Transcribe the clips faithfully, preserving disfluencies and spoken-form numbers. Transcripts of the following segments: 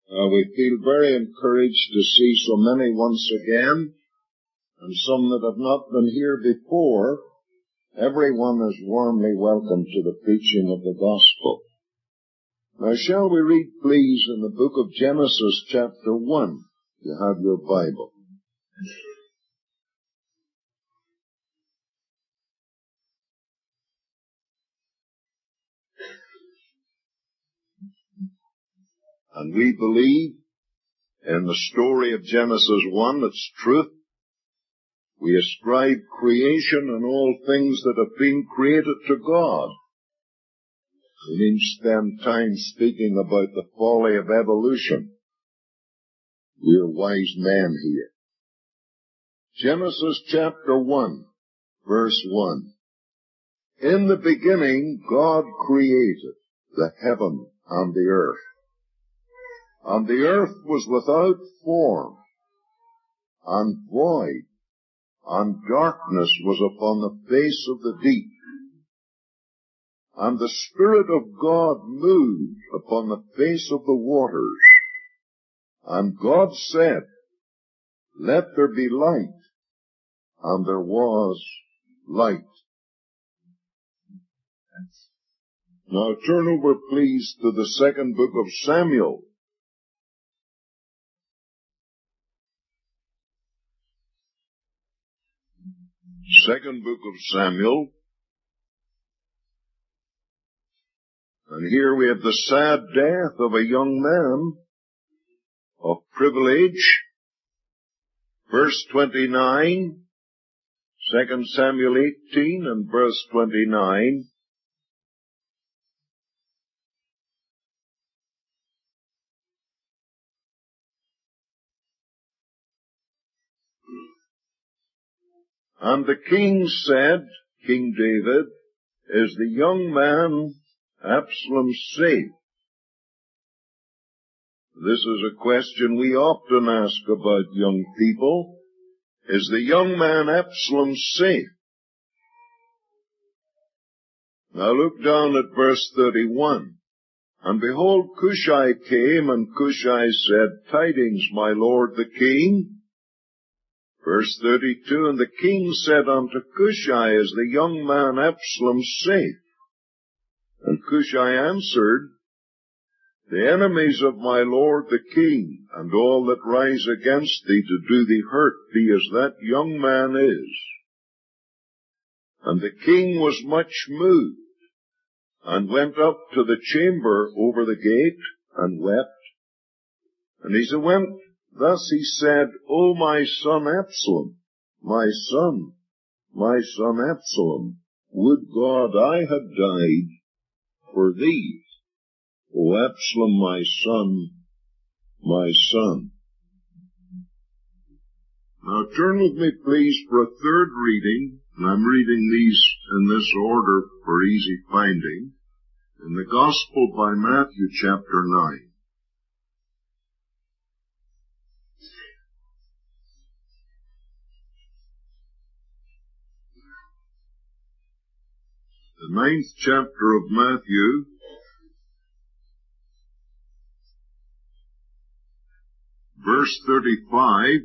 Uh, we feel very encouraged to see so many once again, and some that have not been here before. Everyone is warmly welcome to the preaching of the gospel. Now, shall we read, please, in the book of Genesis, chapter one? You have your Bible. And we believe in the story of Genesis one, its truth. We ascribe creation and all things that have been created to God. We need to spend time speaking about the folly of evolution. We're wise men here. Genesis chapter one, verse one. In the beginning, God created the heaven and the earth. And the earth was without form and void, and darkness was upon the face of the deep. And the Spirit of God moved upon the face of the waters. And God said, "Let there be light," and there was light. Now turn over, please, to the second book of Samuel. Second book of Samuel. And here we have the sad death of a young man of privilege. Verse twenty-nine, Second Samuel eighteen and verse twenty-nine. And the king said, King David, "Is the young man Absalom safe?" This is a question we often ask about young people. Is the young man Absalom safe? Now look down at verse thirty-one. And behold, Cushai came, and Cushai said, "Tidings, my lord the king." Verse thirty-two, and the king said unto Cushai, "Is the young man Absalom safe?" And Cushai answered, "The enemies of my lord the king, and all that rise against thee to do thee hurt, be as that young man is." And the king was much moved, and went up to the chamber over the gate, and wept. And as he went, thus he said, "O my son Absalom, my son, my son Absalom, would God I had died for thee. O Absalom, my son, my son." Now turn with me, please, for a third reading, and I'm reading these in this order for easy finding, in the Gospel by Matthew, chapter nine. The ninth chapter of Matthew, verse thirty-five.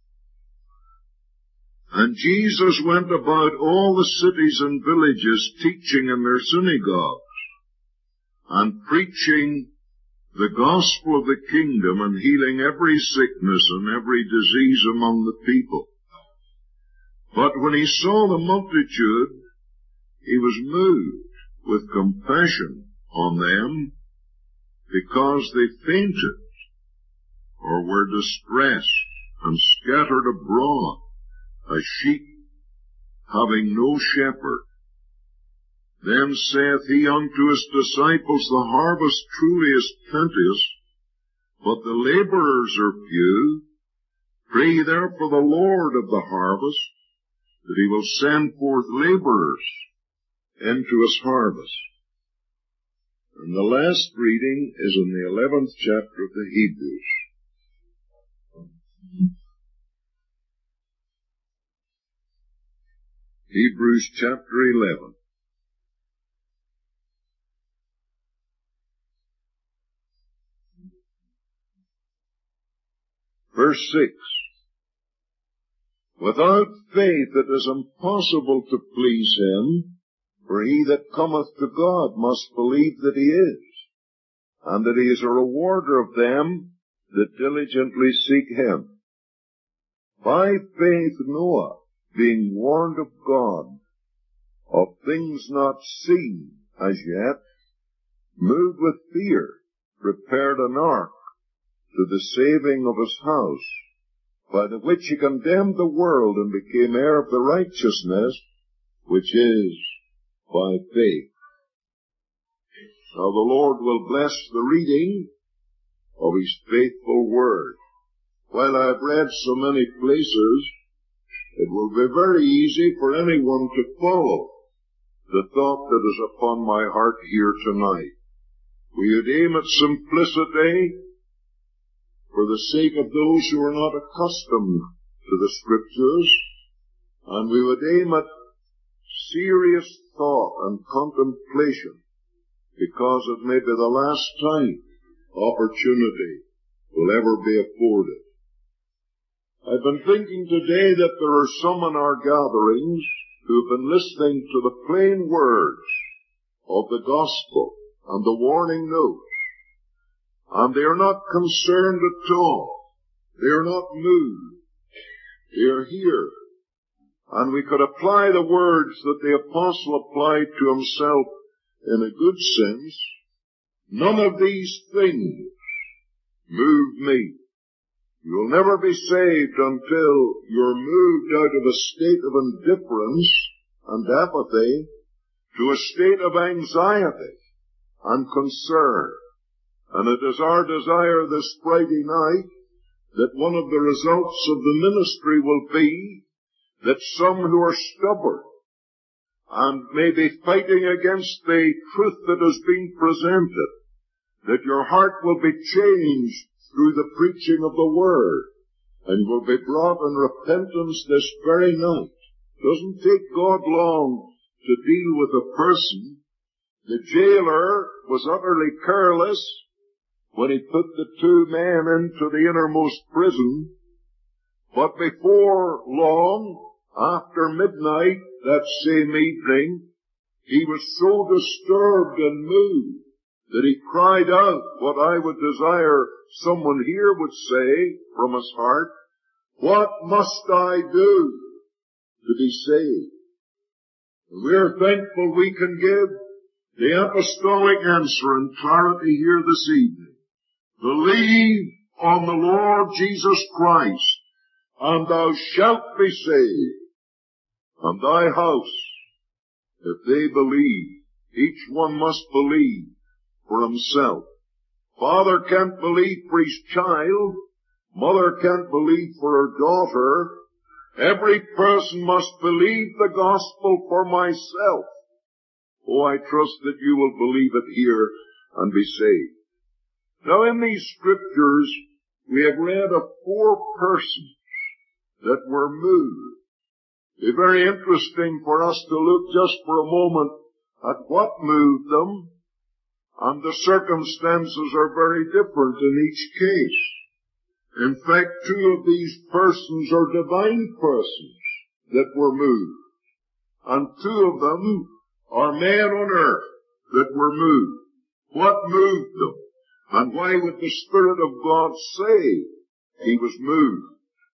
And Jesus went about all the cities and villages, teaching in their synagogues, and preaching the gospel of the kingdom, and healing every sickness and every disease among the people. But when he saw the multitude, he was moved with compassion on them, because they fainted, or were distressed, and scattered abroad, as sheep having no shepherd. Then saith he unto his disciples, The harvest truly is plenteous, but the laborers are few. Pray ye therefore the Lord of the harvest, that he will send forth laborers into his harvest. And the last reading is in the eleventh chapter of the Hebrews. Hebrews chapter eleven. Verse six. Without faith it is impossible to please him, for he that cometh to God must believe that he is, and that he is a rewarder of them that diligently seek him. By faith Noah, being warned of God, of things not seen as yet, moved with fear, prepared an ark to the saving of his house, by the which he condemned the world and became heir of the righteousness which is by faith. Now the Lord will bless the reading of his faithful word. While I have read so many places, it will be very easy for anyone to follow the thought that is upon my heart here tonight. We would aim at simplicity for the sake of those who are not accustomed to the Scriptures, and we would aim at serious thought and contemplation, because it may be the last time opportunity will ever be afforded. I've been thinking today that there are some in our gatherings who have been listening to the plain words of the gospel and the warning notes, and they are not concerned at all. They are not moved. They are here. And we could apply the words that the apostle applied to himself in a good sense. None of these things move me. You will never be saved until you're moved out of a state of indifference and apathy to a state of anxiety and concern. And it is our desire this Friday night that one of the results of the ministry will be that some who are stubborn and may be fighting against the truth that is being presented, that your heart will be changed through the preaching of the Word, and will be brought in repentance this very night. It doesn't take God long to deal with a person. The jailer was utterly careless when he put the two men into the innermost prison, but before long, after midnight that same evening, he was so disturbed and moved that he cried out what I would desire someone here would say from his heart: what must I do to be saved? And we are thankful we can give the apostolic answer in clarity here this evening. Believe on the Lord Jesus Christ, and thou shalt be saved, and thy house. If they believe, each one must believe for himself. Father can't believe for his child. Mother can't believe for her daughter. Every person must believe the gospel for myself. Oh, I trust that you will believe it here and be saved. Now, in these scriptures, we have read of four persons that were moved. It is very interesting for us to look just for a moment at what moved them, and the circumstances are very different in each case. In fact, two of these persons are divine persons that were moved, and two of them are men on earth that were moved. What moved them? And why would the Spirit of God say he was moved?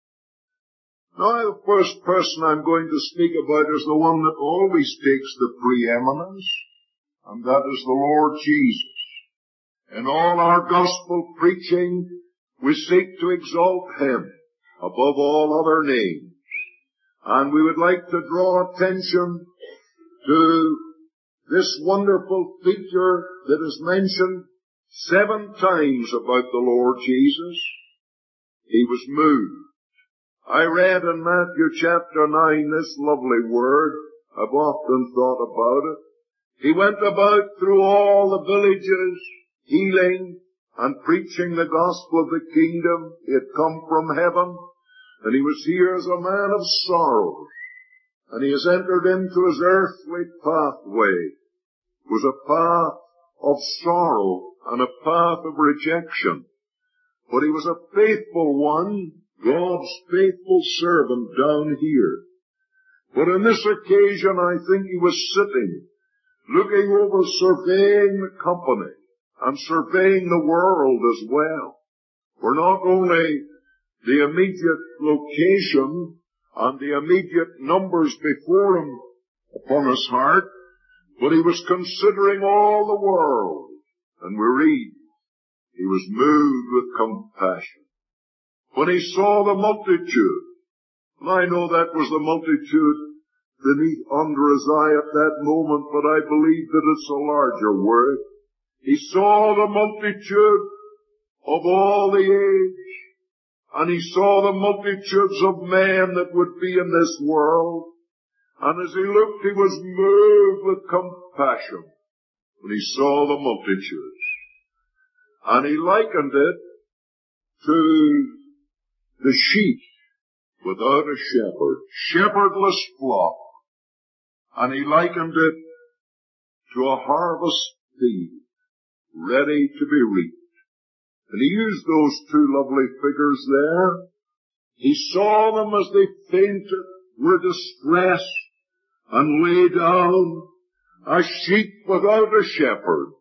Now, the first person I'm going to speak about is the one that always takes the preeminence, and that is the Lord Jesus. In all our gospel preaching, we seek to exalt him above all other names. And we would like to draw attention to this wonderful feature that is mentioned seven times about the Lord Jesus. He was moved. I read in Matthew chapter nine this lovely word. I've often thought about it. He went about through all the villages, healing and preaching the gospel of the kingdom. He had come from heaven, and he was here as a man of sorrows. And he has entered into his earthly pathway. It was a path of sorrow and a path of rejection. But he was a faithful one, God's faithful servant down here. But on this occasion, I think he was sitting, looking over, surveying the company, and surveying the world as well. For not only the immediate location and the immediate numbers before him upon his heart, but he was considering all the world. And we read, he was moved with compassion. When he saw the multitude, and I know that was the multitude beneath under his eye at that moment, but I believe that it's a larger word. He saw the multitude of all the age, and he saw the multitudes of men that would be in this world. And as he looked, he was moved with compassion when he saw the multitudes. And he likened it to the sheep without a shepherd, shepherdless flock. And he likened it to a harvest field ready to be reaped. And he used those two lovely figures there. He saw them as they fainted, were distressed, and lay down, a sheep without a shepherd.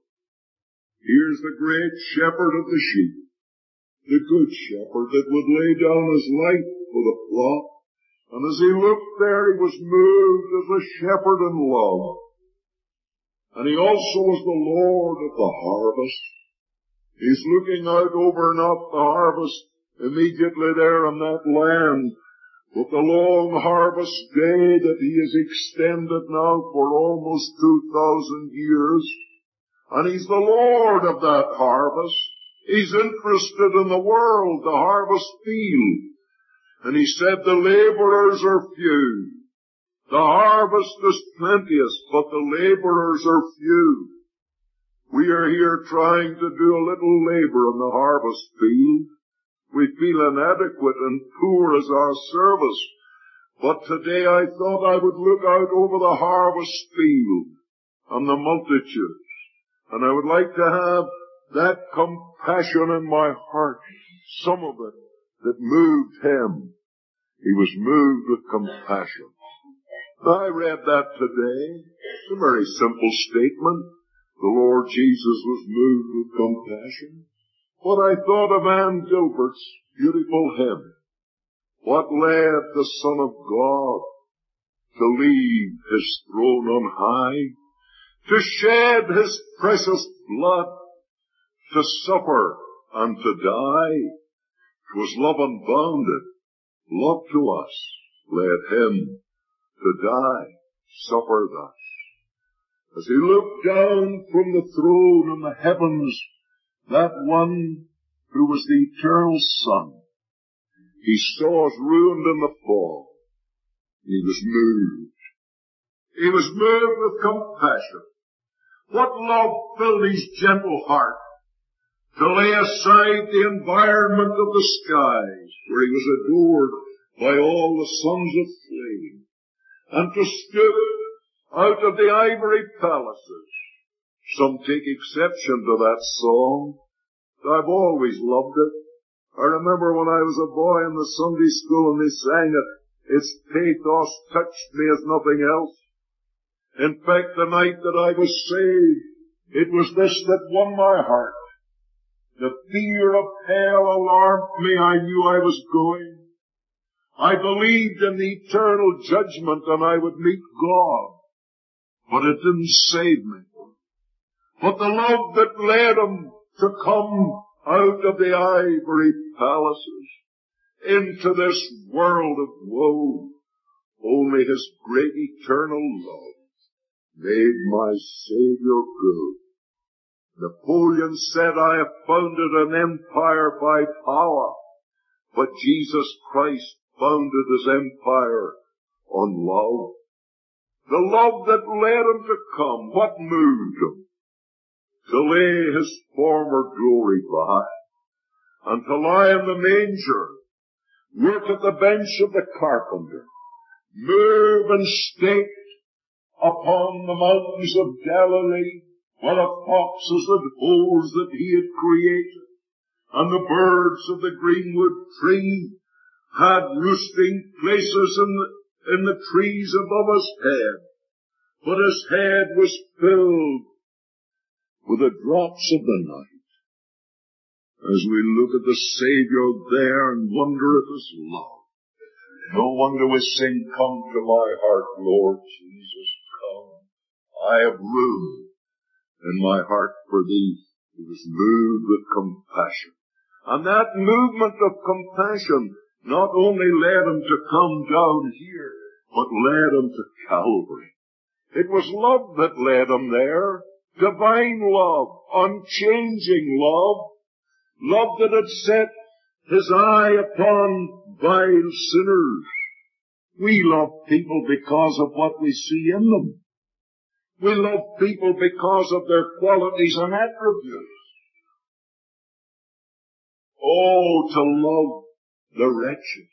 Here's the great shepherd of the sheep, the good shepherd that would lay down his life for the flock. And as he looked there, he was moved as a shepherd in love. And he also was the Lord of the harvest. He's looking out over not the harvest immediately there in that land, but the long harvest day that he has extended now for almost two thousand years. And he's the Lord of that harvest. He's interested in the world, the harvest field. And he said the laborers are few. The harvest is plenteous, but the laborers are few. We are here trying to do a little labor in the harvest field. We feel inadequate and poor as our service. But today I thought I would look out over the harvest field and the multitudes. And I would like to have that compassion in my heart, some of it, that moved him. He was moved with compassion. I read that today. It's a very simple statement. The Lord Jesus was moved with compassion. But I thought of Anne Gilbert's beautiful hymn. What led the Son of God to leave his throne on high, to shed his precious blood, to suffer and to die? 'Twas love unbounded, love to us, led him to die, suffer thus. As he looked down from the throne in the heavens, that one who was the eternal Son, he saw us ruined in the fall. He was moved. He was moved with compassion. What love filled his gentle heart to lay aside the environment of the skies, where he was adored by all the sons of flame, and to stoop out of the ivory palaces. Some take exception to that song. I've always loved it. I remember when I was a boy in the Sunday school and they sang it, its pathos touched me as nothing else. In fact, the night that I was saved, it was this that won my heart. The fear of hell alarmed me. I knew I was going. I believed in the eternal judgment and I would meet God. But it didn't save me. But the love that led him to come out of the ivory palaces into this world of woe, only his great eternal love made my Savior go. Napoleon said, I have founded an empire by power, but Jesus Christ founded his empire on love. The love that led him to come, what moved him? To lay his former glory by, and to lie in the manger, work at the bench of the carpenter, move and stake upon the mountains of Galilee, while the foxes and holes that he had created, and the birds of the greenwood tree had roosting places in the, in the trees above his head. But his head was filled with the drops of the night. As we look at the Savior there and wonder at his love, no wonder we sing, "Come to my heart, Lord Jesus, come. I have room in my heart for thee." He was moved with compassion. And that movement of compassion not only led him to come down here, but led him to Calvary. It was love that led him there. Divine love, unchanging love. Love that had set his eye upon vile sinners. We love people because of what we see in them. We love people because of their qualities and attributes. Oh, to love the wretched.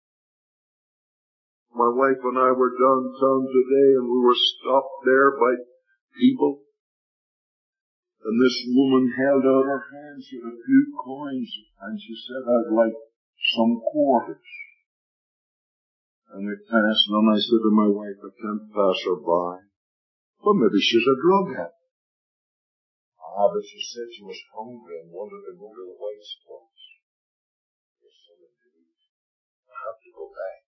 My wife and I were downtown today, and we were stopped there by people. And this woman held out her hand. She had a few coins, and she said, "I'd like some quarters." And we passed, and I said to my wife, "I can't pass her by." Well, maybe she's a drug addict. Ah, but she said she was hungry and wanted to go to the White Spots. Yes, I have to go back.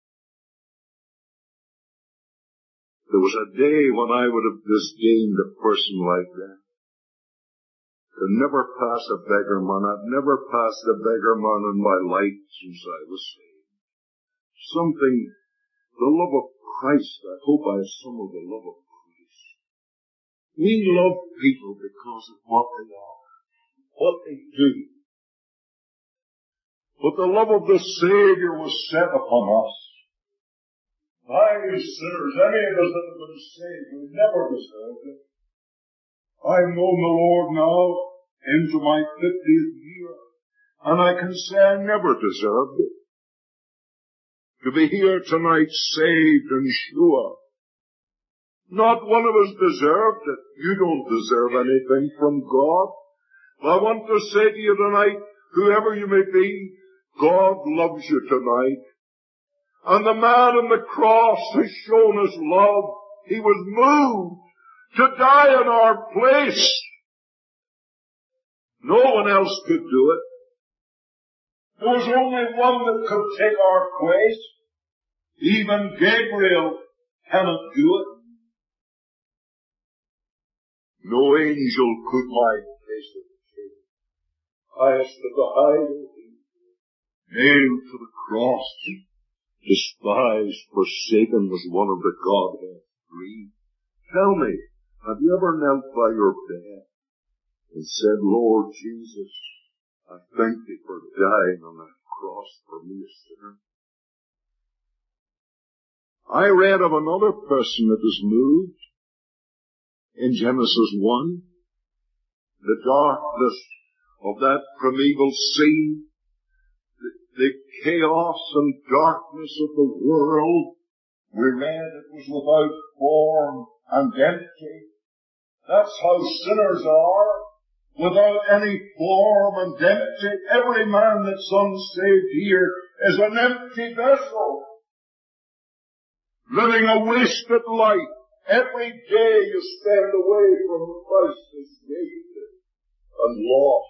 There was a day when I would have disdained a person like that. Could never pass a beggar man. I've never passed a beggar man in my life since I was saved. Something, the love of Christ. I hope I have some of the love of Christ. We love people because of what they are, what they do. But the love of the Savior was set upon us. Vile sinners, any of us that have been saved, we never deserved it. I've known the Lord now into my fiftieth year, and I can say I never deserved it. To be here tonight saved and sure. Not one of us deserved it. You don't deserve anything from God. But I want to say to you tonight, whoever you may be, God loves you tonight. And the man on the cross has shown his love. He was moved to die in our place. No one else could do it. There was only one that could take our place. Even Gabriel cannot do it. No angel could my place of the king. Highest of the high, nailed to the cross, despised, forsaken, was one of the Godhead three. Tell me, have you ever knelt by your bed and said, "Lord Jesus, I thank thee for dying on that cross for me, a sinner"? I read of another person that was moved in Genesis one. The darkness of that primeval scene, the, the chaos and darkness of the world. We read it was without form and empty. That's how sinners are, without any form and empty. Every man that's unsaved here is an empty vessel, living a wasted life. Every day you spend away from Christ is wasted and lost.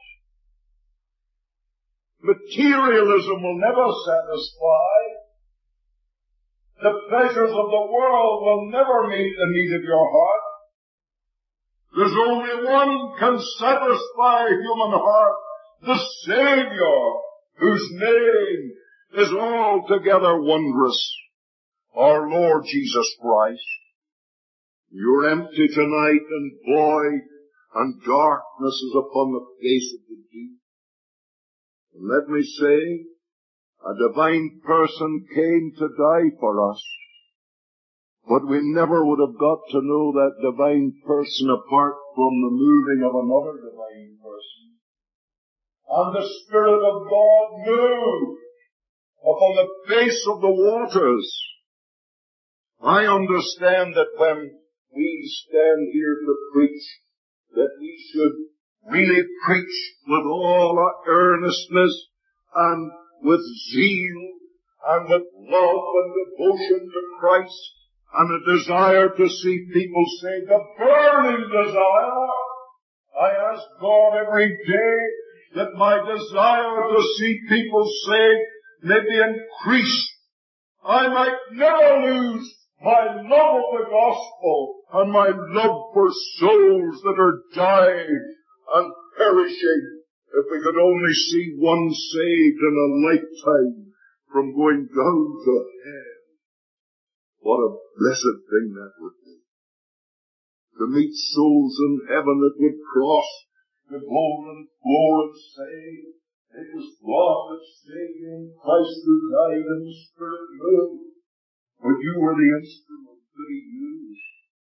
Materialism will never satisfy. The pleasures of the world will never meet the need of your heart. There's only one can satisfy a human heart, the Savior, whose name is altogether wondrous, our Lord Jesus Christ. You're empty tonight, and void, and darkness is upon the face of the deep. And let me say, a divine person came to die for us. But we never would have got to know that divine person apart from the moving of another divine person. And the Spirit of God moved upon the face of the waters. I understand that when we stand here to preach, that we should really preach with all our earnestness and with zeal and with love and devotion to Christ and a desire to see people saved, a burning desire. I ask God every day that my desire to see people saved may be increased. I might never lose my love of the gospel and my love for souls that are dying and perishing. If we could only see one saved in a lifetime from going down to hell, what a blessed thing that would be. To meet souls in heaven that would cross the golden floor and say, it was God that saved me in Christ who died and the Spirit moved, but you were the instrument that He used.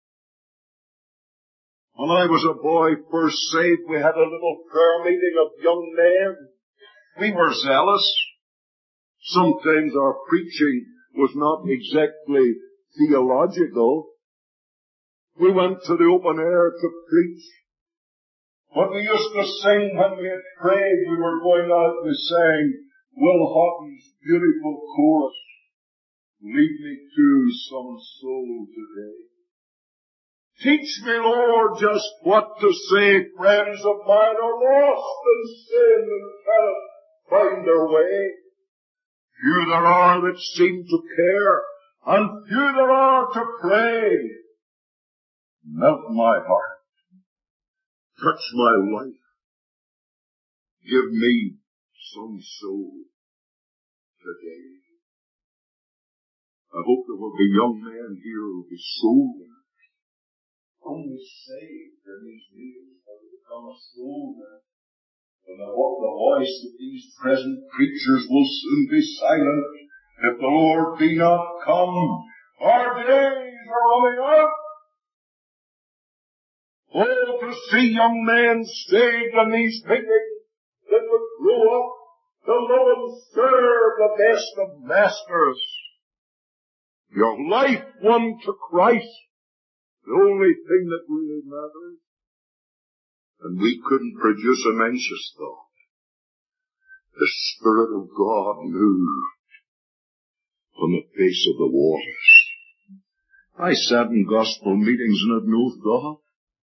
When I was a boy first saved, we had a little prayer meeting of young men. We were zealous. Sometimes our preaching was not exactly theological. We went to the open air to preach. But we used to sing when we had prayed. We were going out, we sang Will Houghton's beautiful chorus, lead me to some soul today. Teach me, Lord, just what to say. Friends of mine are lost in sin and cannot find their way. Few there are that seem to care, and few there are to pray. Melt my heart. Touch my life. Give me some soul today. I hope there will be young men here who will be soul winners. Only saved in these days how to become a soul winner. And the, the voice of these present preachers will soon be silent if the Lord be not come. Our days are running out. Oh, to see young men saved in these meetings that would grow up to love and serve the best of masters. Your life won to Christ, the only thing that really matters. And we couldn't produce an anxious thought. The Spirit of God moved on the face of the waters. I sat in gospel meetings and had no thought.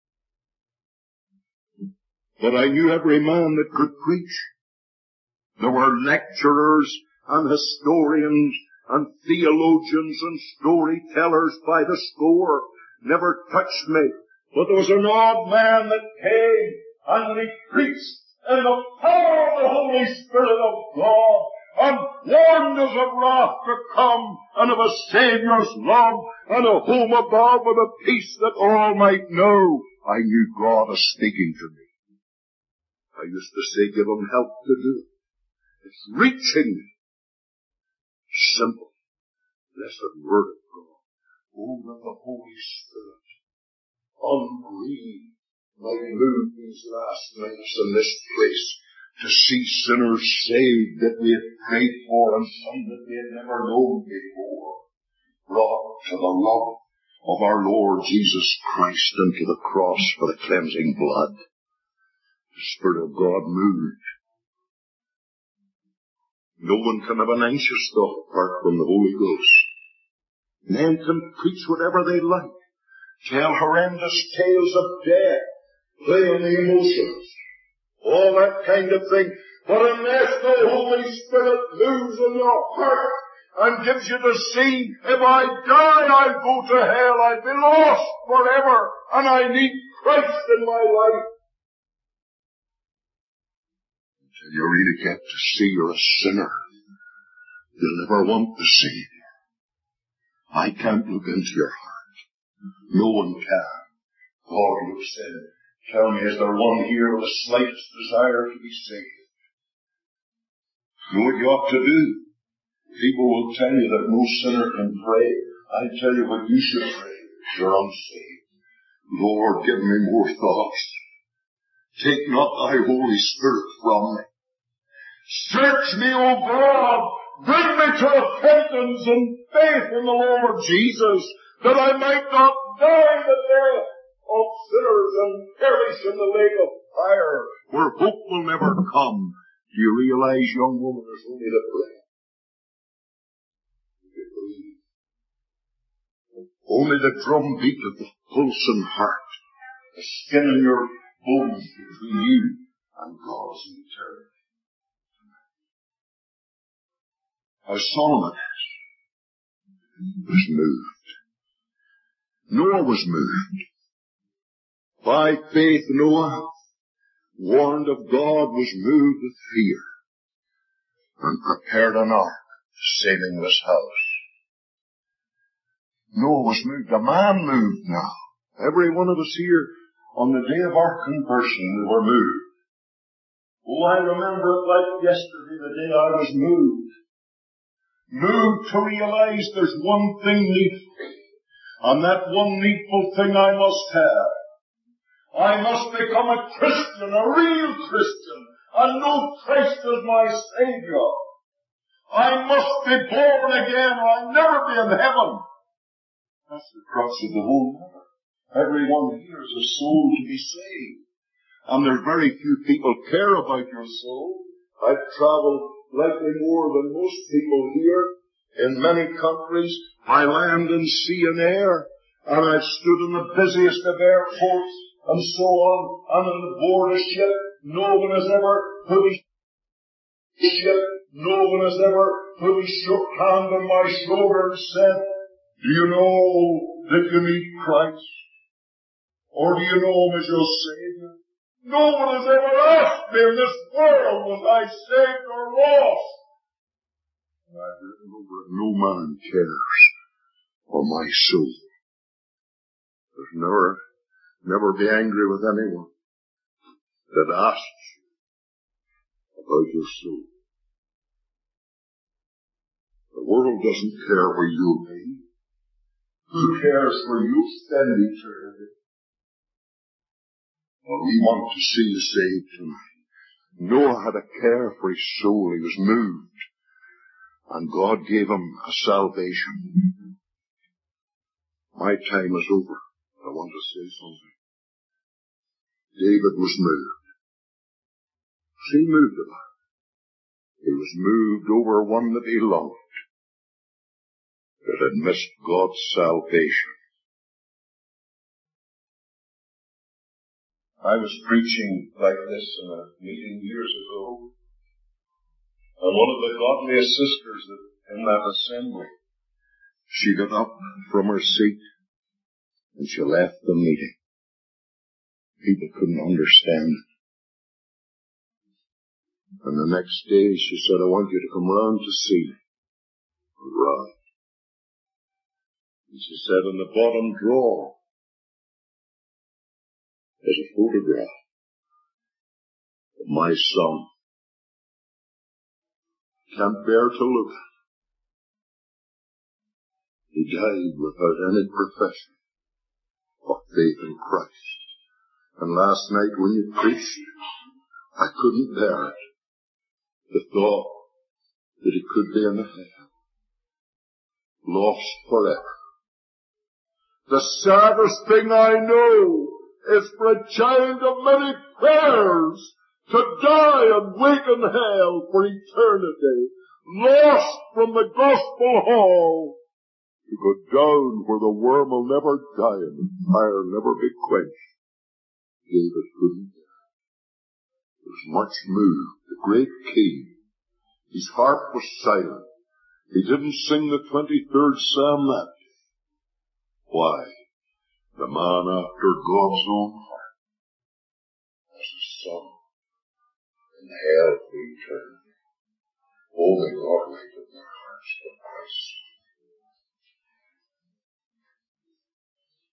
But I knew every man that could preach. There were lecturers and historians and theologians and storytellers by the score. Never touched me. But there was an odd man that came and he preached in the power of the Holy Spirit of God and warned us of wrath to come and of a Saviour's love and a home above with a peace that all might know. I knew God was speaking to me. I used to say, give him help to do it. It's reaching. Simple. Blessed Word of God. Oh, that the Holy Spirit, ungrieved, might move these last nights in this place to see sinners saved that we had prayed for and some that we had never known before, brought to the love of our Lord Jesus Christ and to the cross for the cleansing blood. The Spirit of God moved. No one can have an anxious thought apart from the Holy Ghost. Men can preach whatever they like, tell horrendous tales of death, play on the emotions, all that kind of thing. But unless the Holy Spirit moves in your heart and gives you to see, if I die, I'll go to hell, I'll be lost forever, and I need Christ in my life. Until you really get to see you're a sinner, you'll never want to see. I can't look into your heart. No one can. God looks in. Tell me, is there one here with the slightest desire to be saved? You know what you ought to do? People will tell you that no sinner can pray. I tell you what you should pray if you're unsaved. Lord, give me more thoughts. Take not thy Holy Spirit from me. Search me, O God. Bring me to repentance and faith in the Lord Jesus, that I might not die the death of sinners and perish in the lake of fire where hope will never come. Do you realize, young woman, there's only the breath? Only the drum beat of the pulsing heart, the skin in your bones between you and God's eternity. How solemn it is. Was moved. Noah was moved. By faith, Noah, warned of God, was moved with fear and prepared an ark to sail in his house. Noah was moved. A man moved now. Every one of us here, on the day of our conversion, we were moved. Oh, I remember it like yesterday, the day I was moved. Moved to realize there's one thing needful, and that one needful thing I must have. I must become a Christian, a real Christian, and know Christ as my Savior. I must be born again, or I'll never be in heaven. That's the crux of the whole matter. Everyone here is a soul to be saved. And there's very few people care about your soul. I've traveled likely more than most people here in many countries, by land and sea and air. And I've stood in the busiest of airports and so on, and on board a ship. No one has ever put a ship. No one has ever put a hand on my shoulder and said, do you know that you need Christ? Or do you know Him as your Savior? No one has ever asked me in this world, was I saved or lost? And I've written over it, no man cares for my soul. There's never, never be angry with anyone that asks you about your soul. The world doesn't care where you'll be. Who cares where you'll spend eternity? Well, we want to see you saved tonight. Noah had a care for his soul. He was moved. And God gave him a salvation. My time is over. I want to say something. David was moved. He moved about. He was moved over one that he loved, that had missed God's salvation. I was preaching like this in a meeting years ago, and one of the godliest sisters that in that assembly, she got up from her seat and she left the meeting. People couldn't understand it. And the next day she said, I want you to come round to see me. Right. And she said, in the bottom drawer is a photograph of my son. Can't bear to look at. He died without any profession of faith in Christ. And last night when you preached, I couldn't bear it. The thought that he could be in hell, lost forever. The saddest thing I know is for a child of many prayers to die and wait in hell for eternity, lost from the gospel hall, to go down where the worm will never die and the fire never be quenched. David couldn't bear it. He was much moved. The great king, his harp was silent. He didn't sing the twenty-third Psalm that day. Why? The man after God's own heart has a son in hell for eternity. Oh, may God light up their hearts to Christ.